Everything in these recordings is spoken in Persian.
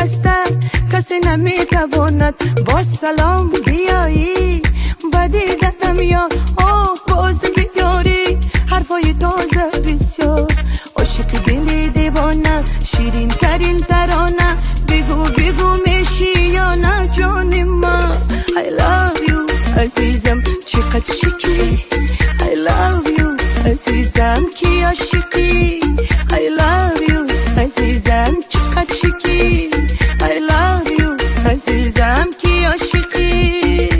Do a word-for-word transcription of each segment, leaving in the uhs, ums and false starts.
هستم کسی نمیتواند با سلام بیایی بدیدنم یا آه باز بیاری حرفای تازه بسیار عاشق دلی دیوانه شیرین ترین ترانه بگو بگو میشی یا نه جان ما I love you عزیزم چقدر شکی I love you عزیزم کی عاشقی I love you عزیزم چقدر شکی I love you عزیزم کی عاشقی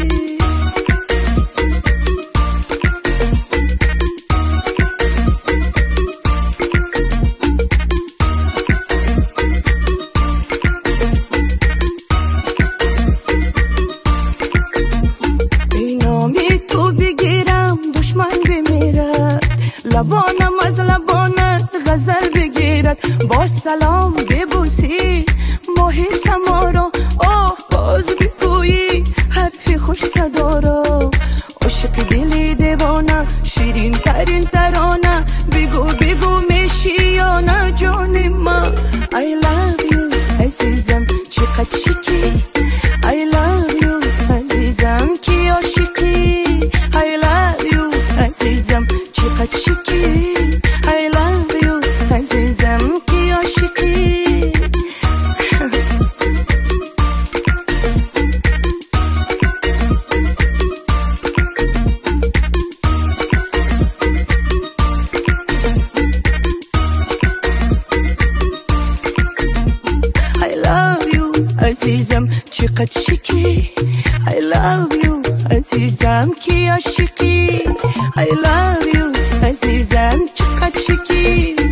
لبانم از لبانت غزل بگیرد با سلام ببوسی ماهی سما را آه باز بگویی حرف خوش صدا را عاشق دلی دیوانه شیرین ترین ترانه بگو بگو میشی یا نه جان ما I love you عزیزم چقدر شکی I love you عزیزم کی عاشقی I love you عزیزم چقدر شکی I love you عزیزم کی عاشقی I love you عزیزم چقدر شکی I love you عزیزم کی عاشقی I love you عزیزم چقدر شکی